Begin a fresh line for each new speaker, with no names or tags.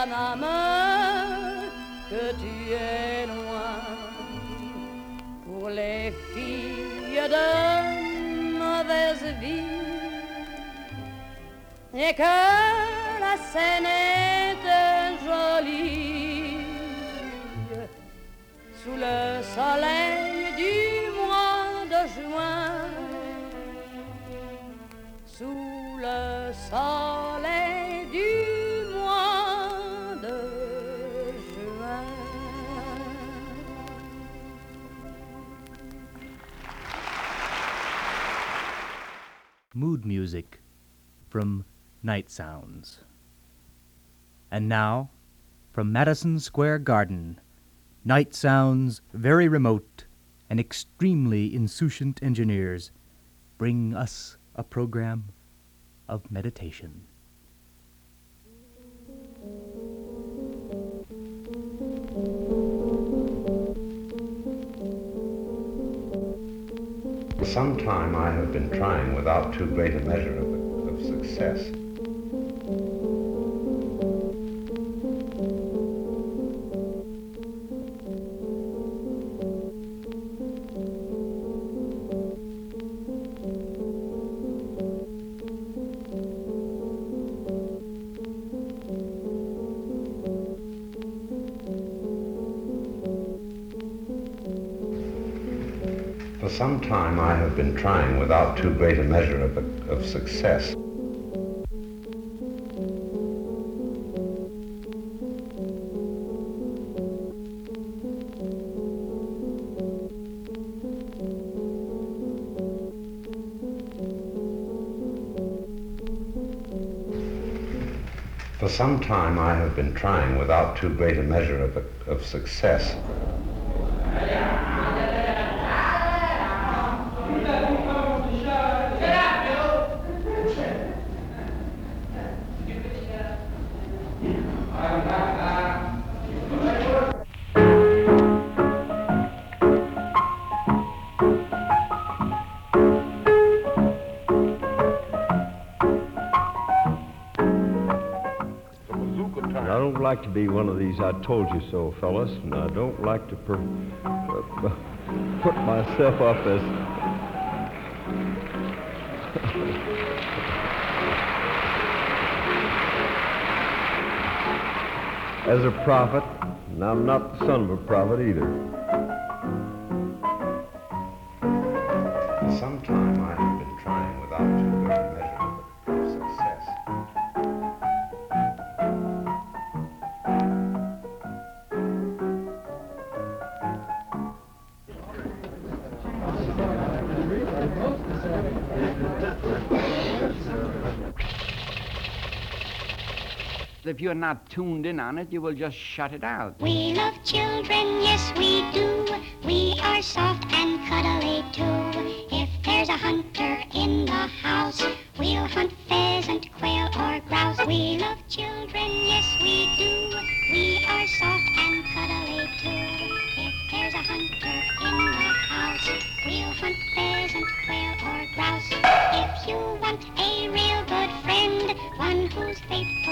toi maman que tu es loin. Pour les filles de mauvaise vie et que la scène est jolie sous le soleil du mois de juin, sous le soleil du mois de juin.
Mood music from Night Sounds. And now, from Madison Square Garden, Night Sounds' very remote and extremely insouciant engineers bring us a program of meditation.
For some time I have been trying without too great a measure of success. For some time I have been trying without too great a measure of success. For some time I have been trying without too great a measure of success.
I don't like to be one of these I told you so fellas, and I don't like to put myself up as a prophet, and I'm not the son of a prophet either.
For some time I have been trying without too great a measure of success.
If you're not tuned in on it, you will just shut it out.
We love children, yes we do. We are soft and cuddly too. If there's a hunter in the house, we'll hunt pheasant, quail, or grouse. We love children, yes we do. We are soft and cuddly too. If there's a hunter in the house, we'll hunt pheasant, quail, or grouse. If you want a real good friend, one who's faithful